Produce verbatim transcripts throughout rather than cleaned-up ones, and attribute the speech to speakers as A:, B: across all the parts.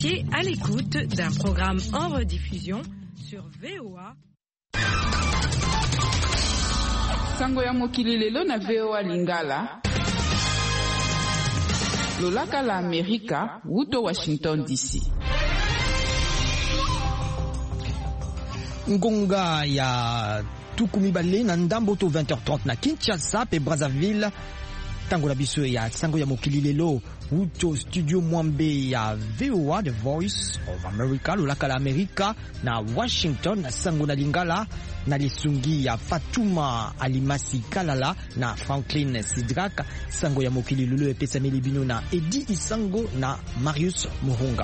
A: À l'écoute d'un programme en rediffusion sur V O A.
B: Sango ya mokili lelo na V O A Lingala. Lolaka la Amerika, wuto Washington D C.
C: Ngonga ya tukumi bale na ndambo to vingt heures trente na Kinshasa pe Brazzaville. Tango la biso ya sango ya mokili lelo wuto studio mwambe ya V O A, The Voice of America, lolaka la Amerika na Washington na sango na Lingala na lisungi ya Fatuma Alimasi Kalala na Franklin Sidrak. Sango ya mokili lelo epesa melibino na Edi Isango na Marius Muhunga.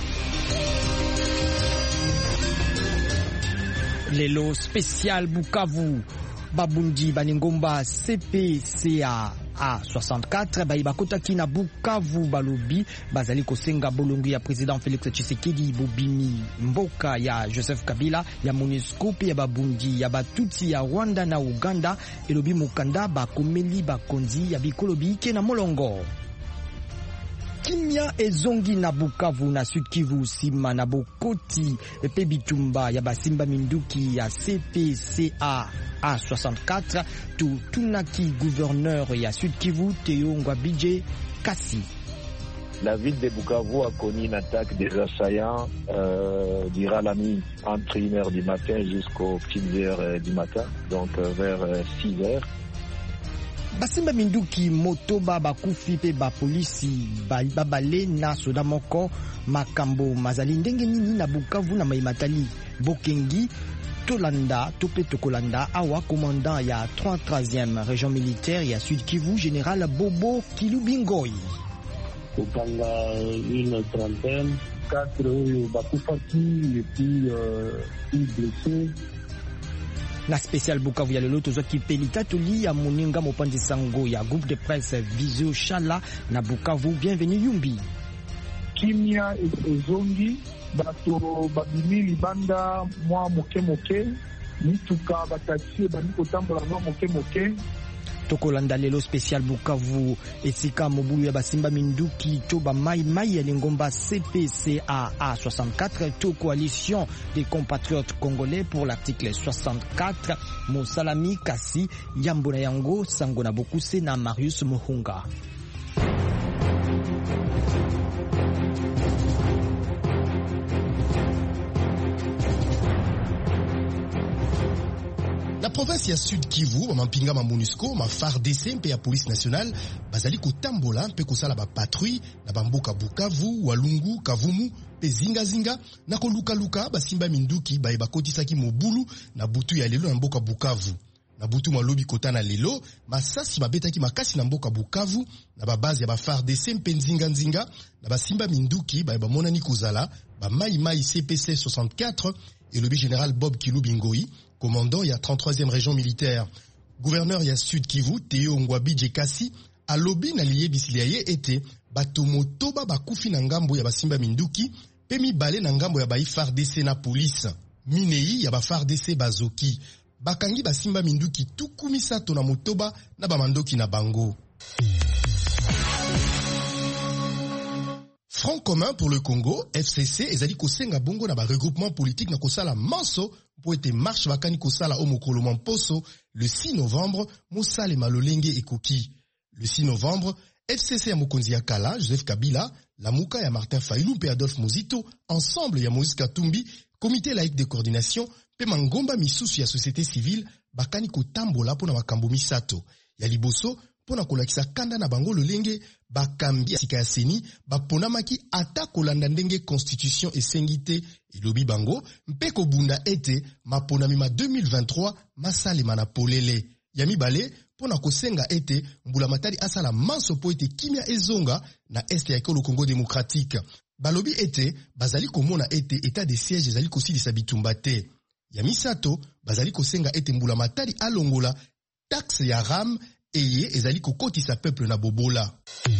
C: Lelo spécial Bukavu Babundi Baningomba C P C A A soixante-quatre bayiba kotaki na Bukavu balobi bazali kosenga bolongi ya président Félix Tshisekedi bobimi mboka ya Joseph Kabila ya MONUSCO pe ya babundi ya batuti ya Rwanda na Uganda elobi mokanda bakomeli bakonzi ya bikolobi ke na molongo. Kimia ezongi na Bukavu na Sud Kivu sima na bokoti pe bitumba ya basimba minduki ya C P C A A soixante-quatre tu tunaki gouverneur ya Sud Kivu Théo Ngwabidje Kasi.
D: La ville de Bukavu a connu une attaque des assaillants euh, durant la nuit entre une heure du matin jusqu'aux petites heures du matin, donc euh, vers euh, six heures.
C: Basimba minduki motoba bakufi pe ba polisi babale na soda moko makambo mazali ndenge nini na Bukavu na maimatali bokengi tolanda tope tokolanda awa commandant ya trente-troisième région militaire ya Sud Kivu général Bobo Kilubingoi.
E: Kupanga une trentaine, quatre oyo bakufaki et puis euh, six blessés.
C: Na spécial Bukavu ya lelo tozwaki pelita toli ya moninga mopanzi sango ya groupe de presse Visio Shala na Bukavu. Bienvenue Yumbi.
F: Kimia ezongi bato babimi libanda mwa moke moke mituka bataxi bani kotambola mwa moke moke.
C: Tokolanda lelo spécial Bukavu esika mobulu ya basimba minduki to ba mai mai ya lingomba C P C A A soixante-quatre to coalition des compatriotes congolais pour l'article soixante-quatre. Mosalami Kasi Yambona Yango sango na bokuse na Marius Muhunga.
G: La province ya Sud Kivu, mampinga ma MONUSCO, ma F A R D C mpe ya police nationale, bazali kotambola mpe kosala ba patrouille na bamboka Bukavu, Walungu, Kavumu, pe zinga zinga na koluka luka basimba minduki baye bakotisaki mobulu na butu ya lelo na mboka Bukavu. Na butu malobi kota na lelo, masasi babetaki makasi na mboka Bukavu na babazi ya ba F A R D C mpe nzinga nzinga na basimba minduki baye bamonani kozala ba mai mai C P C soixante-quatre et le général Bob Kilubingoi, commandant ya trente-troisième région militaire. Gouverneur ya Sud Kivu Théo Ngwabidje Kasi alobi na liye bisiliaye ete batomotoba bakufi na ngambo ya basimba minduki pe mibale na ngambo ya ba F A R D C na police. Minei ya ba F A R D C bazoki bakangi basimba minduki tukumi sato na motoba na bamandoki na bango. Front commun pour le Congo, F C C, ezali kosenga bongo na ba regroupement politique na kosala manso pour ete marche bakani kosala o mokolo mamposo le six novembre mosale malolenge ekoki. Le six novembre, F C C ya mokonzi ya kala Joseph Kabila, la muka ya Martin Fayulu pe Adolphe Muzito, ensemble ya Moïse Katumbi, comité laïque de coordination pe mangomba misusu ya société civile bakani kotambola pona makambo misato. Ya liboso pona kolakisa kanda na bango lolenge bakambi ya sika ya seni baponamaki ata kolanda ndenge constitution esengite elobi bango mpe kobunda ete maponami ma deux mille vingt-trois masalema na polele. Ya mibale pona kosenga ete mbula matari asala manso po ete kimia ezonga na este ya ekolo Congo démocratique. Balobi ete bazali komona ete état de siège ezali kosilisa bitumba te. Ya misato bazali kosenga ete mbula matari alongola taxe ya ram eye ezali kokotisa peuple na bobola.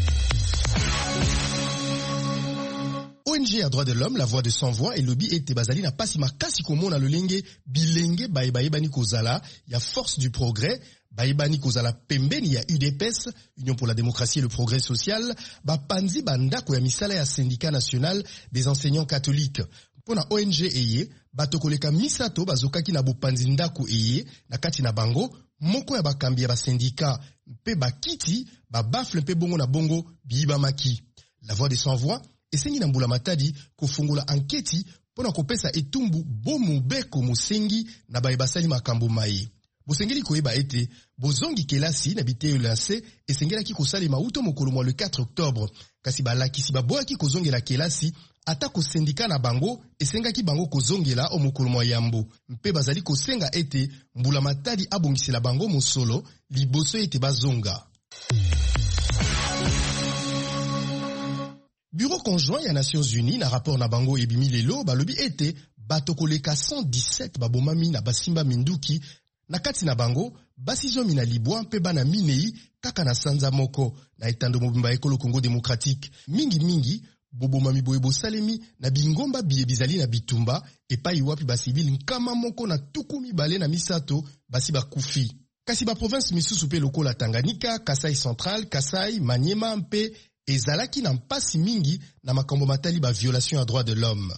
G: O N G à droit de l'homme, la voix de sans voix et lobby ete bazali na pasi makasi komona lolenge bilenge baye baye bani kozala ya force du progrès Baibani kozala pembeni ya U D P S, Union pour la démocratie et le progrès social, bapanzi bandako ya misala ya syndicat national des enseignants catholiques. Pona O N G eye, batokoleka misato bazokaki na bopanzi ndako eye, na kati na bango, moko ya bakambi ya basyndicat, mpe bakiti, babafle mpe bongo na bongo, biiba maki. La voix des sans-voix, esengi na Mbula Matadi, kofungula anketi, pona kopesa etumbu bomu beko mosengi na baebasali makambo maye. Bosengeli koyeba ete, bozongi kelasi na biteyo lase, esengelaki kosali mauto mokolo mwa le quatre octobre, kasi balakisi baboaki kozongela kelasi, ata ko sindika na bango, esengaki bango kozongela o mokolo mwa yambo. Mpe bazali kosenga ete, Mbula Matadi abongisela bango mosolo, liboso ete bazonga. Bureau conjoint ya Nations Unies na rapport na bango ebimi lelo balobi ete batokoleka cent dix-sept babomami na basimba minduki na kati na bango basizomi na libwa mpe bana minei kaka na sanza moko na etando mobimba ekolo Congo démocratique mingi mingi bobomami boye bosalemi na bingomba biye bizali na bitumba epai wapi basivili nkama moko na tuku mibale na misato basi bakufi. Kasi ba province misusu pe lokola Tanganyika, Kasai Central, Kasai, Maniema mpe ezalaki na mpasi mingi na makambo matali ba violation ya droit de l'homme.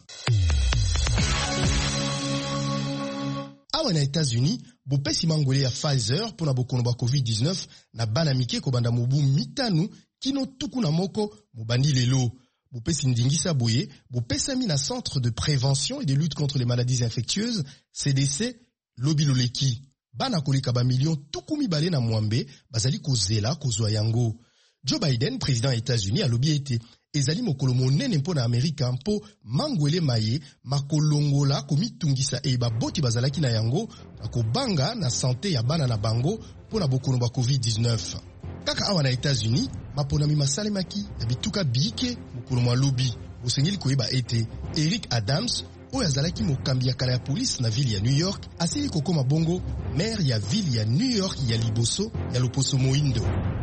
G: Awa na États-Unis, bopesi mangole ya Pfizer pona bokono ba COVID dix-neuf na bana mike ko banda mobu mitanu kino tuku na moko mobandi lelo. Bopesi ndingisa boye, bopesami na Centre de prévention et de lutte contre les maladies infectieuses, C D C, lobi loleki. Bana koleka ba million tuku mibale na mwambe, bazali kozela kozwa yango. Joe Biden, président des États-Unis, a lobby ete ezali mokolo monene mpo na Amerika mpo mangwele maye makolongola komitungisa e baboti bazalaki na yango akobanga na santé ya bana na bango mpo na bokono ba COVID dix-neuf. Kaka awa na États-Unis, maponami masalemaki na bituka bike mokolo mwa lobby. Bosengeli koyeba ete Eric Adams, oyo azalaki mokambi ya kala ya police na ville ya New York, asili kokoma bongo maire ya ville ya New York ya liboso ya loposo moindo.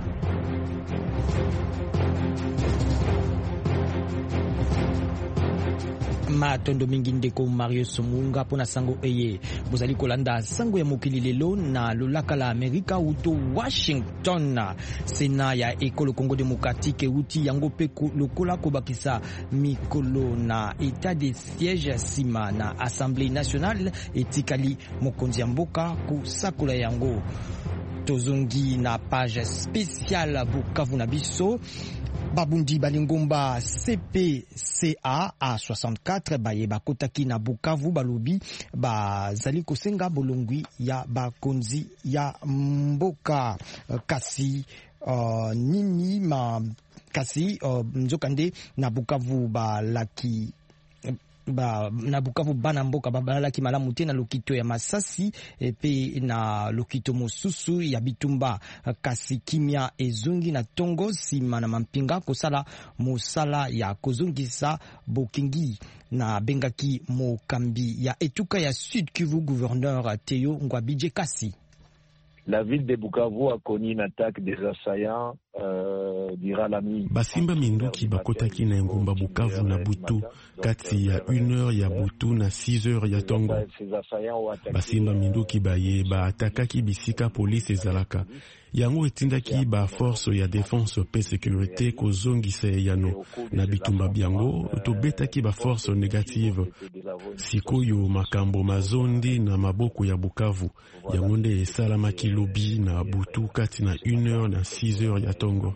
C: Matondo mingi ndeko Mario Somunga pona sango eye bozali kolanda sango ya mokili lelo na lolaka la Amerika uto Washington. Sena ya ekolo Congo démocratique uti yango pe lokola kobakisa mikolo na état de siège sima na Assemblée nationale etikali mokonzi ya mboka kusakola yango. Tozongi na page spéciale Bukavu na biso. Babundi balingomba C P C A a soixante-quatre baye bakotaki na Bukavu balobi bazali kosenga bolongwi ya bakonzi ya mboka kasi uh, nini ma kasi uh, nzokande na Bukavu balaki ba na Bukavu bana mboka babalaki malamu te na lokito ya Masasi epe na lokito mosusu ya bitumba kasi kimia ezungi na tongo sima na mampinga kosala mosala ya kozungisa bokingi na bengaki mokambi ya etuka ya Sud Kivu gouverneur Théo Ngwabidje Kasi.
D: La ville de Bukavu a connu une attaque des assaillants euh, durant la nuit.
H: Basimba minduki bakotaki na ngomba Bukavu na butu kati ya une heure ya butu na six heures ya tongo. Basimba minduki baye ba atakaki bisika police ezalaka. Yango etindaki ba force ya défense pe sécurité kozongisa yano na bitumba biango tobetaki ba force négative. Sikoyo makambo mazondi na maboko ya Bukavu. Yango nde esalamaki lobi na butu kati na une heure na six heures ya tongo.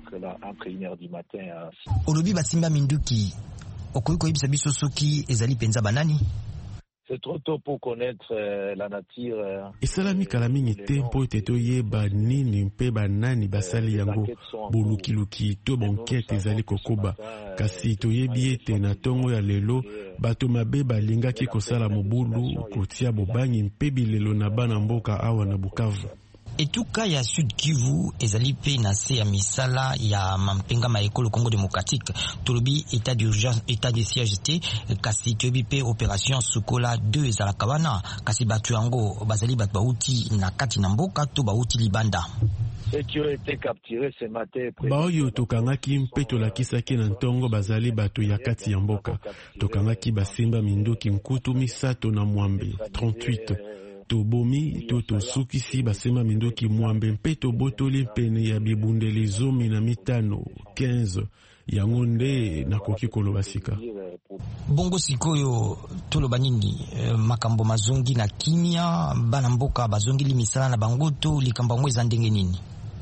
C: Olobi basimba minduki okoyi koyebisa biso soki ezali penza banani?
D: C'est trop tôt pour connaître euh, la nature. Euh,
H: esalami kala mingi te mpo ete toyeba nini mpe banani basali yango bolukiluki to bankete ezali kokoba kasi toyebi ete na tongo ya lelo bato mabe balingaki kosala mobulu kotia bobangi mpe bilelo na bana mboka awa na Bukavu.
C: Etuka ya Sud Kivu ezali pe na se ya misala ya mampenga ma ekolo Congo démocratique tolobi état d'urgence état de siège te kasi toyebi pe opération Sukola deux ezalaka wana kasi batu yango bazali batu bauti na kati na mboka to bauti libanda.
D: Ceux qui ont été capturés ce matin
H: baoyo tokangaki mpe tolakisaki na ntongo bazali bato ya kati ya mboka tokangaki basimba minduki nkutu misato na mwambe trente-huit tobomi to tosukisi basema mindoki mwambe mpe tobotoli pene ya bibundeli zomi na mitano quinze yango nde nakoki koloba sika.
C: Bongo sikoyo toloba nini makambo mazongi na kimia bana mboka bazongili misala na bangoto likambo mweza ndenge nini?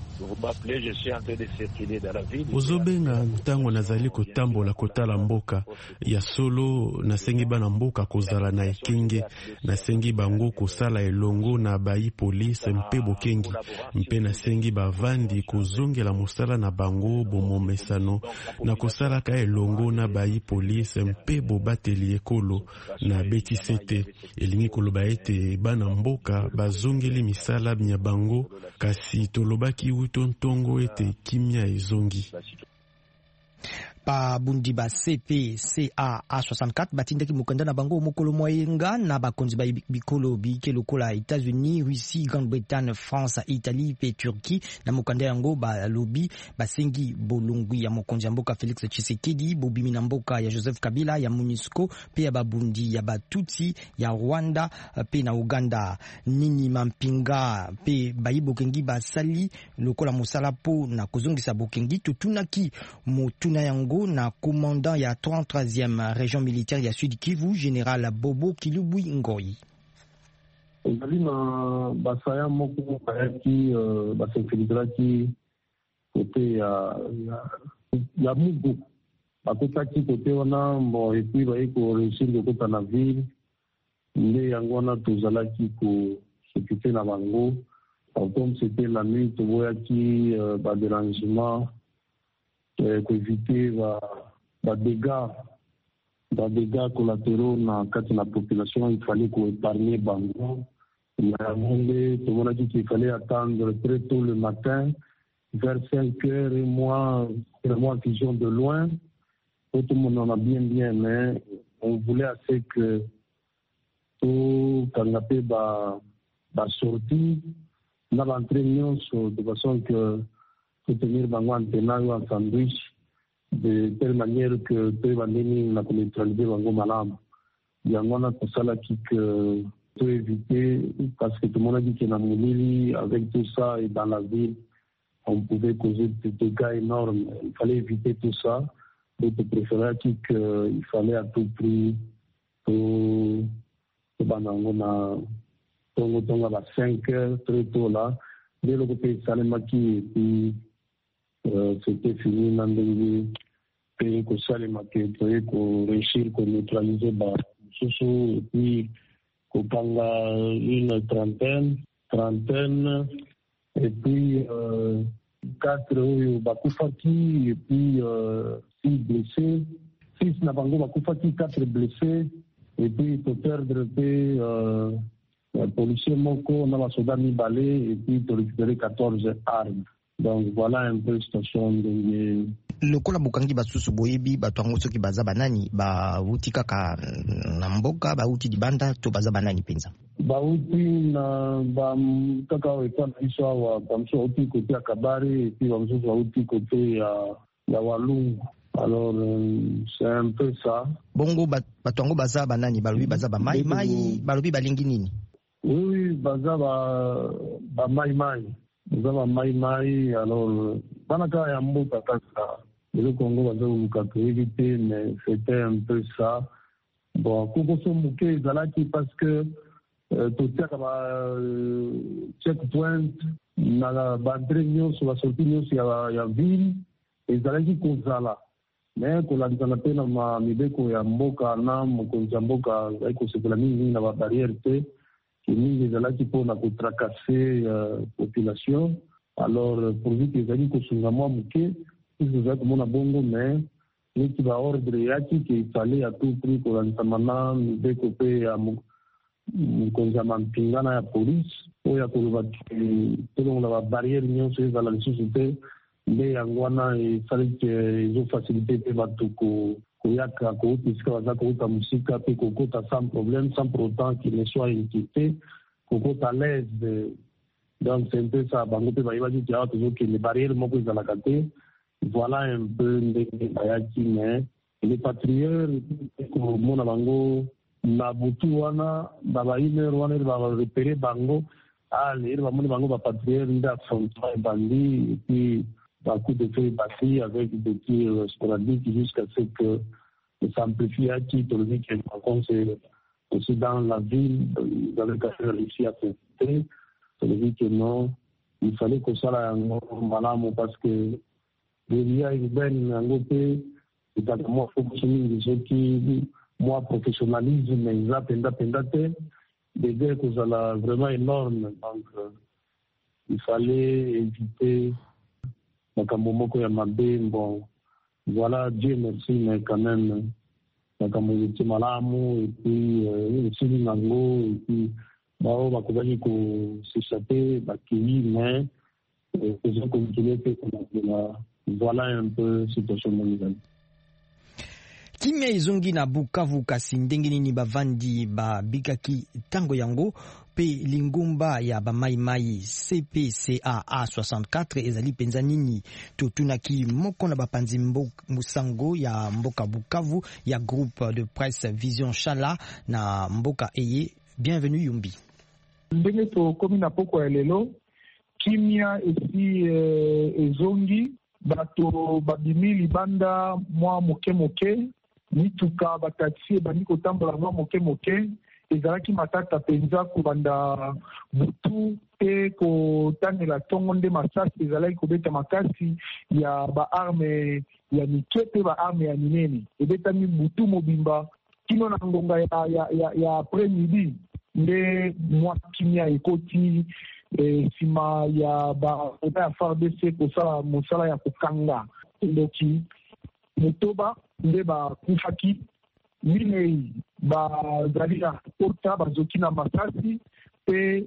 H: ozobenga ntango nazali kotambola kotala mboka ya solo nasengi bana mboka kozala na ekenge nasengi bango kosala elongo na bayi polise mpe bokengi mpe nasengi bavandi kozongela mosala na bango bomomesano na kosalaka elongo na bayi polise mpe bobateli ekolo na betisi te elingi koloba ete bana mboka bazongeli misala ya bango kasi tolobaki tontongo ete kimia ezongi.
C: Pa bundi ba C P C A A soixante-quatre batindaki mukanda na bango mokolo moyenga na bakonzi ba bikolo bike lokola États-Unis, Russie, Grande-Bretagne, France, Italie pe Turquie na mukanda yango ba lobi basengi bolungu ya mokonzi ya mboka Félix Tshisekedi bobimi na mboka ya Joseph Kabila ya MONUSCO pe ya babundi ya Batutsi ya Rwanda pe na Uganda nini mampinga pe bayibokengi basali lokola musala po na kozongisa bokengi tutunaki motuna yango na commandant ya trente-troisième région militaire ya Sud Kivu général Bobo Kilubui Ngoi.
E: Ezali na basaya moko bayaki basenfiltraki kote ya ya Mugu bakotaki kote wana mbo epi bayi koreusir kokota na ville nde yango wana tozalaki kosokite na bango comme c'était la nuit toboyaki badérangement pour éviter des dégâts, des dégâts collatéraux dans la population. Il fallait qu'on épargne Bango. Tout le monde a dit qu'il fallait attendre très tôt le matin, vers cinq heures, et moi, vraiment vision de loin. Tout le monde en a bien bien, mais on voulait assez que tout canapé va sortir, on a l'entraînement de façon que tenir Bango en tenant ou en sandwich de telle manière que peut bandini la neutraliser Bango malam. Il y a un autre ça là qui peut éviter parce que tout le monde a dit qu'il y a Moulili avec tout ça et dans la ville on pouvait causer des dégâts énormes. Il fallait éviter tout ça. Donc je préférais qu'il fallait à tout prix que Bango na tongo tongo à cinq heures très tôt là. Dès le côté Salemaki et puis Euh, c'était fini dans le pays que ça les maquets pour réussir pour neutraliser bah soso et puis qu'on panga une trentaine trentaine et puis euh, quatre au Bakufaki et puis euh, six blessés six na bango Bakufaki quatre blessés et puis pour perdre des euh, policiers moko na ba soldats mi balé et puis pour récupérer quatorze armes. Donc voilà un peu situation de
C: lokola bukangi basusu boyebi bato yango soki baza banani bauti kaka na mboka bauti dibanda to baza banani penza
E: bauti na ba kaka wepa na iso awa bamso uti kote ya Kabare et puis bamso bauti kote ya ya Walungu. Alors euh, c'est un peu ça.
C: Bongo bato yango baza banani balobi baza ba mai mai balobi balingi nini?
E: Oui oui baza ba ba mai mai. Nous avons mai mai, alors, Banaka et Ambo Tataka, le Congo va nous éviter, mais c'était un peu ça. Bon, Kokoso Mouké, Zalaki, parce que tout ça, checkpoint, na bandrenyo sur la sortie, il y a ville, et Zalaki Kozala. Mais qu'on a dit qu'on a peine à Mibeko et Amboka, Nam, Konzamboka, avec ce que la mine n'a pas barrière, qui est là qui peut tracasser la population. Alors, pourvu que les amis qui sont à moi, ils sont à mon abongo, mais il y a un ordre qu'il fallait à tout prix pour l'entamana, découper à mon pingana à la police, ou à la barrière, nous sommes dans la société, mais il fallait qu'ils ont facilité pour Koyaka, Koutiska, Kouta Moussika, Kokota sans problème, sans pour autant qu'il ne soit inquiété, Kokota à l'aise. Donc c'est un peu ça, Bangope Baïbaji qui a toujours que les barrières m'ont pris à la caté. Voilà un peu les Bayaki, mais les patriotes, mon Abango, na butu wana na ba une heure wana ba repérer bango allez ba moni bango ba patrouiller nda affrontement bandi et puis ba coup de feu battu avec des tirs sporadiques jusqu'à ce que ça amplifie à qui tout le monde qui est aussi dans la ville dans le cas réussi à faire ça veut dire que non il fallait que ça la malamo parce que il y a une bonne angopé et dans moi faut que je qui moi professionnalisme mais ça penda penda te des gars que ça la vraiment énorme donc euh, il fallait éviter makamomoko ya mabe bon voilà Dieu merci mais quand même makamomoko malamu et puis euh, c'est nango et puis bao bakobaki ko s'échapper bakili mais ils ont continué que voilà un peu situation mondiale.
C: Kimia izongi na Bukavu kasi ndenge nini bavandi ba bikaki tango yango pe lingumba ya ba mai mai C P C A A soixante-quatre ezali penza nini totunaki moko na bapanzi musango ya mboka Bukavu ya groupe de presse Vision Chala na mboka eye. Bienvenue Yumbi.
F: Ndenge to komi na poko ya lelo kimia esi eh, ezongi bato babimi libanda mwa moke moke mituka bataxi bandi kotambola mwa moke moke ezalaki matata penza kobanda butu pe kotanela ntongo nde masasi ezalaki kobeta makasi ya baarme ya mike pe baarme ya minene ebetami butu mobimba kino na ngonga ya, ya, ya, ya après midi nde mwa kimia ekoti e, sima ya ba ya F A R D C kosala mosala ya kokanga ndoki motoba nde bakufaki minei bazali na kota bazoki na masasi pe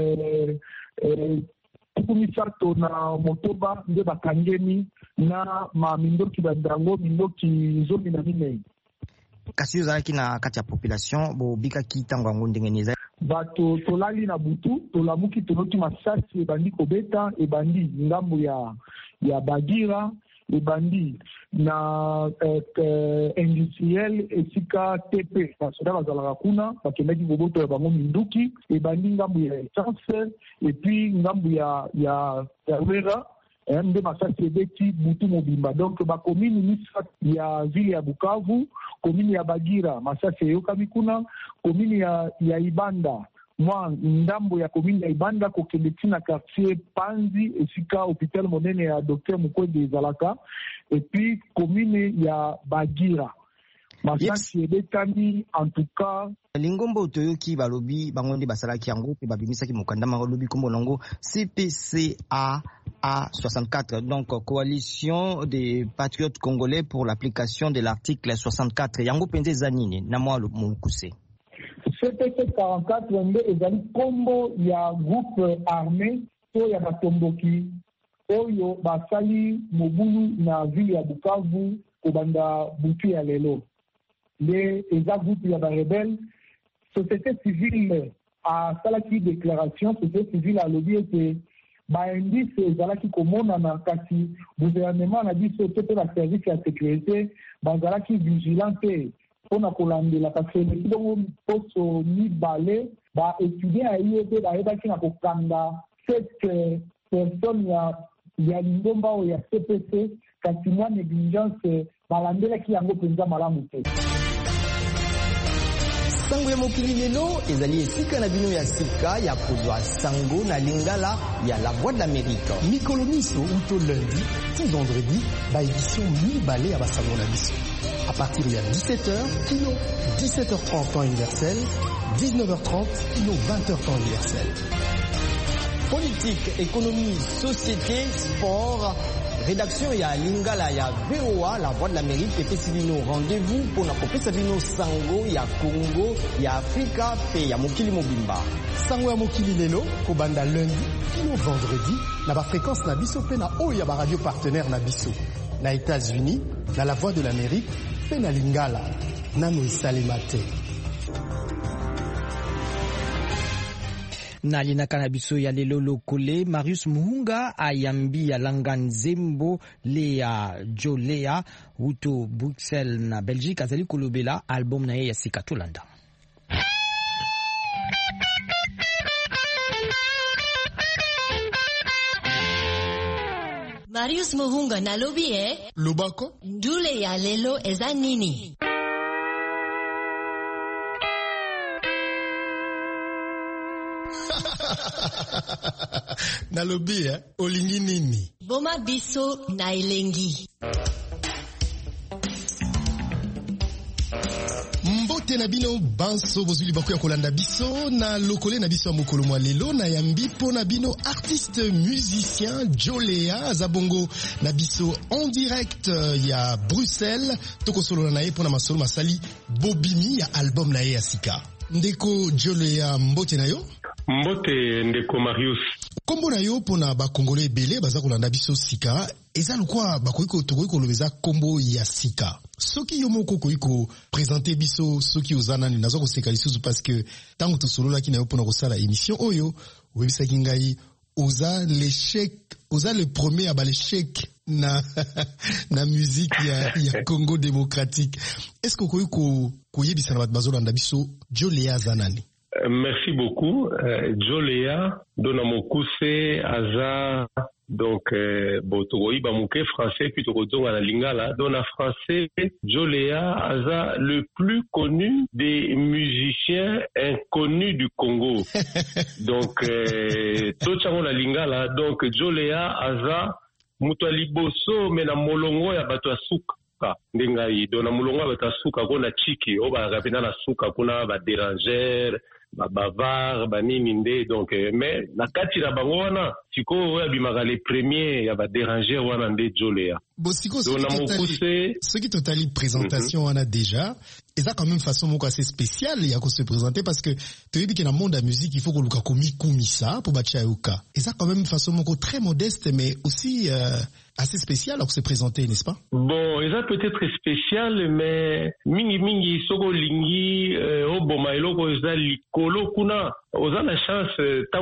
F: tuku misato na motoba nde bakangemi na mamindoki bandango mindoki zomi na minei.
C: Kasi ozalaki na kati ya population bobikaki ntango yango ndenge nini
F: bato tolali na butu tolamuki toloki masasi ebandi kobeta ebandi ngambo ya ya Bagira ebandi na eh, eh, industriel esika tepe basoda bazalaka kuna bakendaki koboto ya bango minduki ebandi ngambo ya essence epuis ngambo ya ya ya wera nde masasi ebeti butu mobimba donc bakomini misatu ya ville ya Bukavu komini ya Bagira masasi eyokami kuna komini ya, ya Ibanda mwa ndambo ya komini ya Ibanda kokende tina quartier Panzi esika hôpital monene ya docteur Mukwege ezalaka epuis komini ya Bagira masasi yes. Ebetami en tout cas
C: lingombo toyoki balobi bango nde basalaki yango pe babimisaki mokanda balobi kombo nango C P C A A soixante-quatre, donc coalition des patriotes congolais pour l'application de l'article soixante-quatre. Yango penze zanini na mwa mukuse.
F: C P C quarante-quatre nde ezali kombo ya groupe armé to ya batomboki oyo basali mobulu na ville ya Bukavu kobanda butu ya lelo. Le eza groupe ya ba rebelle société civile a salaki déclaration société civile a lobby ete baindice ezalaki komonana kasi gouvernement na biso te pe ba service ya sécurité bazalaki vigilant te mpona kolandela kasi eleki bongo poso mibale baétudien aye pe bayebaki na kokanga cette personne ya ya lingomba oyo ya C P C kasi mwa négligence balandelaki yango mpenza malamu te.
C: Sango ya mokili lelo ezali esika na bino ya sika ya kodwa sango na lingala ya la voix de l'Amérique.
G: Mikolo miso uto lundi ti vendredi ba édition mibale ya basango na biso. À partir de dix-sept heures, kilo dix-sept heures trente temps universel, dix-neuf heures trente, kilo vingt heures temps universel.
C: Politique, économie, société, sport. Rédaction ya lingala ya V O A, la voix de l'Amérique, epesi bino rendez-vous pour na kopesa bino sango ya Congo, ya Afrika, pe ya mokili mobimba.
G: Sango ya mokili lelo, kobanda lundi, kino vendredi, na ba fréquence na biso pe na oyo ya ba radio partenaire na biso. Na États-Unis, na la voix de l'Amérique, pe na lingala, nano esalema te.
C: Na linaka na biso ya lelo lokole Marius Muhunga ayambi ya langa nzembo le ya Jolea uto Bruxelles na Belgique azali kolobela album na ye ya sika tolanda.
I: Marius Muhunga na lobi e.
G: Lobako?
I: Ndule ya lelo eza nini?
G: Na lobi eh? Olingi nini?
I: Boma biso na elengi.
G: Mbote na bino banso bozuli bako ya kolanda biso na lokole na biso ya mokolo mwa lelo na yambi po na bino artiste musicien Jolea Zabongo na biso en direct ya Bruxelles toko solo na ye po na masolo masali bobimi ya album na ye ya sika. Ndeko Jolea mbote na yo?
J: Mbote ndeko Marius.
G: Kombo na yo pona ba Congolais belé baza kolanda biso sika eza lukwa bakoiko tokoiko lobeza kombo ya sika. Soki yo moko koiko présenter biso soki ozana ni nazo koseka lisusu parce que tango to solo la ki na yo pona kosala émission oyo webisa kingai oza l'échec oza le premier à ba l'échec na na musique ya ya Congo démocratique. Est-ce que koiko koyebisa na bazolanda biso Jolea zanani?
J: Merci beaucoup. Euh, Jolea dona mokuse aza donc euh, botoi ba muke français puis tokozonga na lingala dona français Jolea aza le plus connu des musiciens inconnus du Congo. Donc euh, tochango na lingala donc Jolea aza muto liboso mena molongo ya bato asuka ndengai dona molongo bato asuka kona chiki oba rapena na suka kuna ba déranger ba bavard ba nini nde donc mais na kati na bango wana siko oya bimaka les premiers ya ba déranger wana nde Jolea
G: bosiko ce qui totali présentation mm -hmm. wana déjà et ça quand même façon moko assez spéciale ya ko se présenter parce que tu dis que dans le monde de la musique il faut que luka komi kumisa pour bacha yoka et ça quand même façon moko très modeste mais aussi euh, assez spécial pour se présenter, n'est-ce pas?
J: Bon, ça peut-être spécial, mais mingi mingi soko lingi au bomailo ko za likolo kuna oza la chance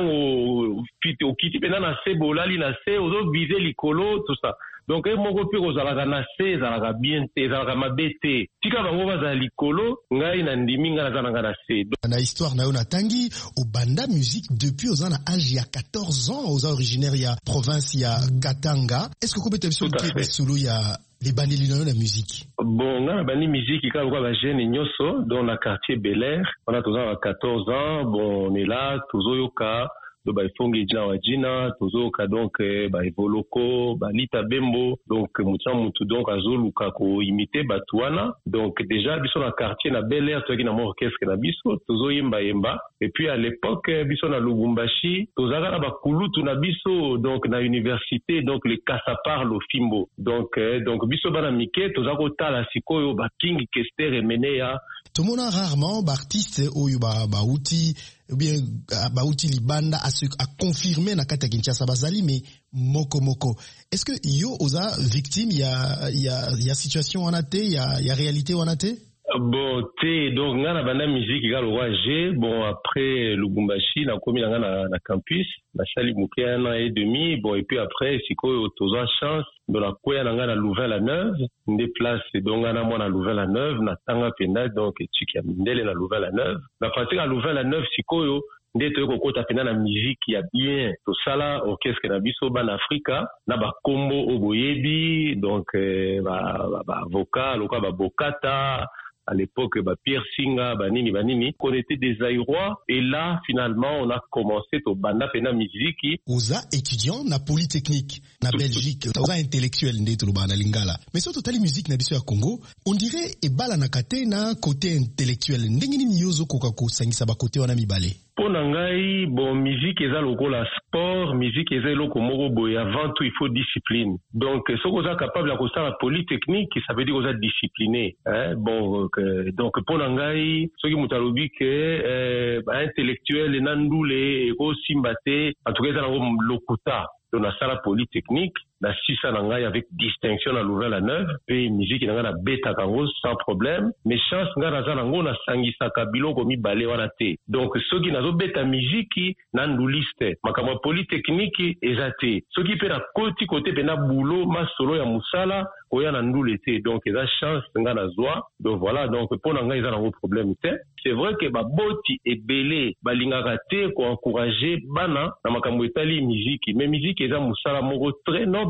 J: tango piti okiti pena na sebo lali na se ozo viser likolo tout ça. Donc e moko pe kozalaka na se ezalaka bien te ezalaka mabe te tika bango bazala likolo ngai na ndimi nga nazalaka na se.
G: Na histoire na yo na tangi au banda musique depuis oza na âge ya quatorze ans oza originaire ya province ya Katanga. Est-ce que kobeta biso ke solo ya les bandeli na yo na musique?
J: Bon nga na bandi musique ka kwa ba jeune nyoso dans la quartier Bel Air on a toza quatorze ans bon on est là tozoyoka do ba ifongi jina wa jina tozoka donc ba evoloko ba lita bembo donc mutsam mutu donc azoluka ko imiter batuana donc déjà biso na quartier na Bel Air toki na mo orchestre na biso tozoyemba yemba et puis à l'époque biso na Lubumbashi tozaka na ba kulutu na biso donc na université donc le Kasapar lo Fimbo donc donc biso bana mike tozako tala sikoyo ba King Kester Emeneya.
G: Tout le monde a rarement d'artistes ou ba ba outil ou bien ba outil libanda à se à confirmer na kata Kinshasa bazali mais moko moko. Est-ce que yo oza victime il y a il y a il y a situation en até il y a il y a réalité en até?
J: Bon, té donc nga na banda musique ga roi G bon après Lubumbashi na komi na na, na campus na sali muke un an et demi bon et puis après siko toza chance de la koya na nga na Louvain-la-Neuve nde place donc na mo na Louvain-la-Neuve na tanga penda donc tiki ya mindele na Louvain-la-Neuve na pratique à Louvain-la-Neuve siko yo nde to ko kota pena na musique ya bien to sala orchestre na biso ban Afrika na ba kombo oboyebi donc eh, ba ba avocat loka ba bokata à l'époque ba Pierre Singa banini banini qu'on était des Aïrois et là finalement on a commencé to banda pena musique
G: oza étudiant na polytechnique na Belgique oza intellectuel ndeto lo bana lingala mais surtout tali musique na biso ya Congo on dirait e bala na kate na côté intellectuel ndenge ni nyozo koka ko sangisa ba côté wana mibale.
J: Pona ngai bon musique eza lokola sport musique eza eloko moko boye avant tout il faut discipline donc ce qu'on est capable de faire la polytechnique ça veut dire qu'on est discipliné hein bon euh, donc pona ngai soki mutalobi que euh, intellectuel nandule eko simbate en tout cas eza ngo lokuta dans la salle polytechnique la sisa nangai avec distinction à Louvain-la-Neuve pe musique nanga na beta kango sans problème mais chance nga naza nango na sangisa kabilo komi bale wana te donc soki nazo beta musique na nduliste makamwa polytechnique ezate soki pe na koti côté pe na boulot ma solo ya musala oya na ndule te donc eza chance nga na zwa donc voilà donc pona nga eza nango problème te c'est vrai que ba boti ebele balingaka te ko encourager bana na makambo etali musique mais musique eza musala moko très noble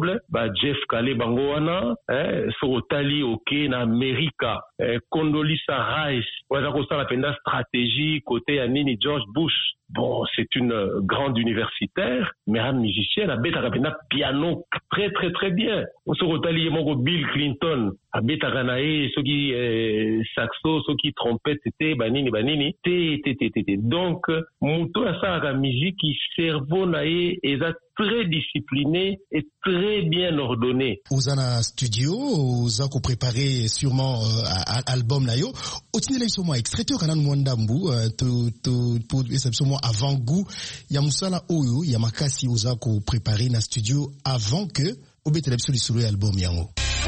J: noble ba Jeff Kale bango wana eh sokotali oke na Amerika eh, Condoleezza Rice waza kosala penda stratégie côté ya nini George Bush. Bon, c'est une grande universitaire, mais un musicien, a bêta rapena piano très très très bien. On se retali mon Bill Clinton, a bêta ganae, ceux qui saxo, ceux qui trompette, c'était banini banini, té té té té. Donc, muto a ça la musique qui cerveau nae et ça très discipliné et très bien ordonné.
G: Ozana studio, ozako préparé sûrement euh, album nayo. Otinela isomo extraiteur kana mwandambu to to pour exception avant goût ya musala oyo ya makasi ozako préparé na studio avant que obetela biso lisolo ya album yango.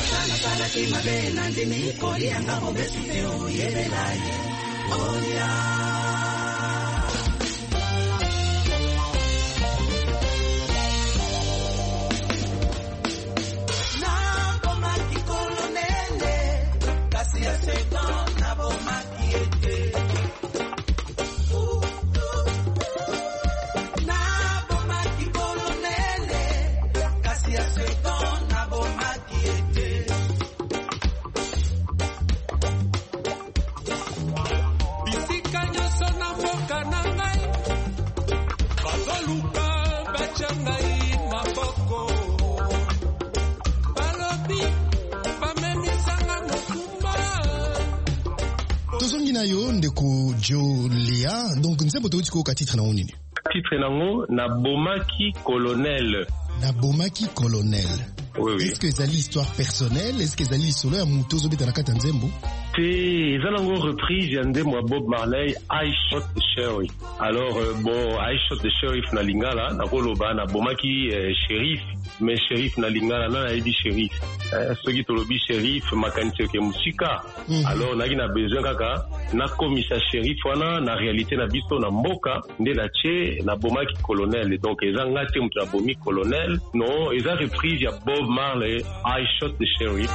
G: Jolia, donc nous sommes au titre na onini.
J: Titre nango na bomaki colonel.
G: Na bomaki colonel.
J: Oui, oui.
G: Est-ce que c'est l'histoire personnelle? Est-ce que c'est l'histoire ya mutozo beta na kata nzembo?
J: C'est une reprise de moi Bob Marley, I Shot the Sheriff. Alors euh, bon, I Shot the Sheriff na lingala na koloba na bomaki euh, shérif, mais shérif na lingala na ebi shérif. Euh, ce qui tolobi shérif makanisi ke musika. Mm-hmm. Alors na gina besoin kaka na komisa shérif wana na réalité na biso na mboka nde na che na bomaki colonel. Donc ezanga te mutu na bomi colonel. Non, eza reprise ya Bob Marley, I Shot the Sheriff.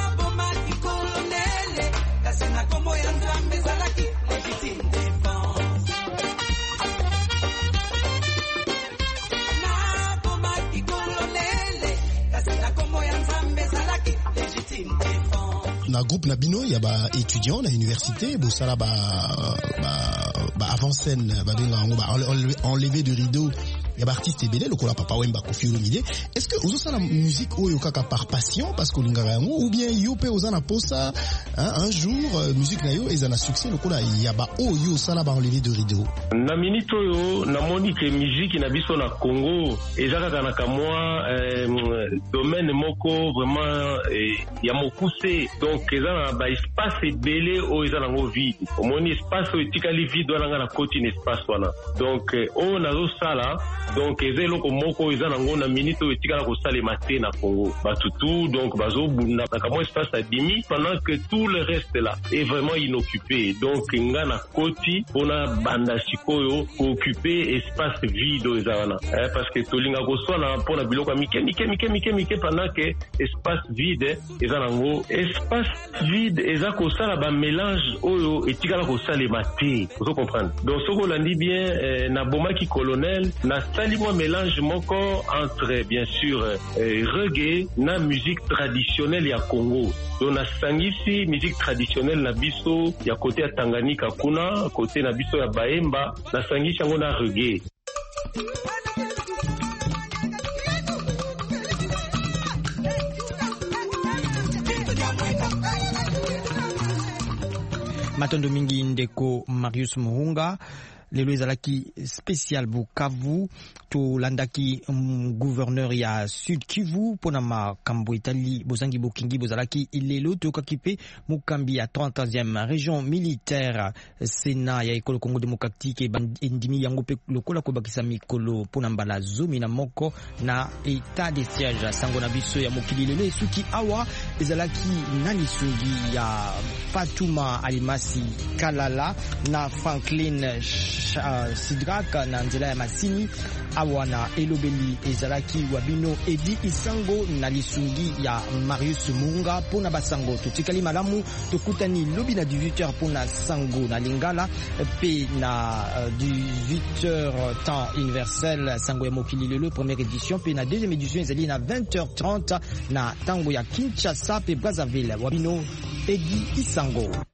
G: Na groupe Nabino, il y a ba étudiants à l'université, bo sala ba ba ba avant scène, ba ba enlever de rideau. Il y a artiste ebele lokola papa wemba Koffi Olomide. Est-ce que vous avez la musique oyo kaka par passion parce que lingara yango ou bien yo pe ozana posa un jour euh, musique na yo ezana succès lokola ya ba oyo sala ba enlever de rideau.
J: Na minute oyo na moni ke musique na biso na Congo ezaka kana ka moi euh, domaine moko vraiment eh, ya mokuse donc ezana ba espace ebele oyo ezana ngo vide. Omoni espace oyo tikali vide wana na koti na espace wana. Donc oyo nazo sala donc ezelo ko moko eza nango na minute oyo etikala kosala mate na Congo batutu donc bazo bunda kama espace à demi pendant que tout le reste là est vraiment inoccupé donc nga na koti pona banda sikoyo occuper espace vide ezana eh, parce que tolinga koswana pona biloko mike mike mike mike mike pendant que espace vide eza nango espace vide eza kosala ba mélange oyo etikala kosala mate vous comprenez donc soko landi bien eh, na bomaki colonel na sali-moi mélange moko entre bien sûr euh, reggae na musique traditionnelle ya Congo. Donc na sangisi musique traditionnelle na biso ya côté ya Tanganyika kuna côté na biso ya Baemba na sangisi yango na reggae.
C: Matondo mingi ndeko Marius Muhunga lelo ezalaki spécial Bukavu to landaki um, gouverneur ya Sud Kivu pona makambo etali bozangi bokingi bozalaki lelo tokaki pe mukambi ya trentième région militaire Sénat ya ekolo Congo démocratique endimi yango pe lokola ko bakisa mikolo pona mbala zomi na moko na état de siège sango na biso ya mokili lelo esuki awa ezalaki nani sungi ya Fatuma Alimasi Kalala na Franklin uh, Sidrak na nzela ya Masini awana elobeli ezalaki wabino Edi Isango na lisungi ya Marius Munga pona basango tutikali malamu tokutani lobi na dix-huit heures pona sango na Lingala pe na uh, dix-huit heures temps universel sango ya mokili lelo première édition pe na deuxième édition ezali na vingt heures trente na tango ya Kinshasa pe Brazzaville wabino Edi Isango.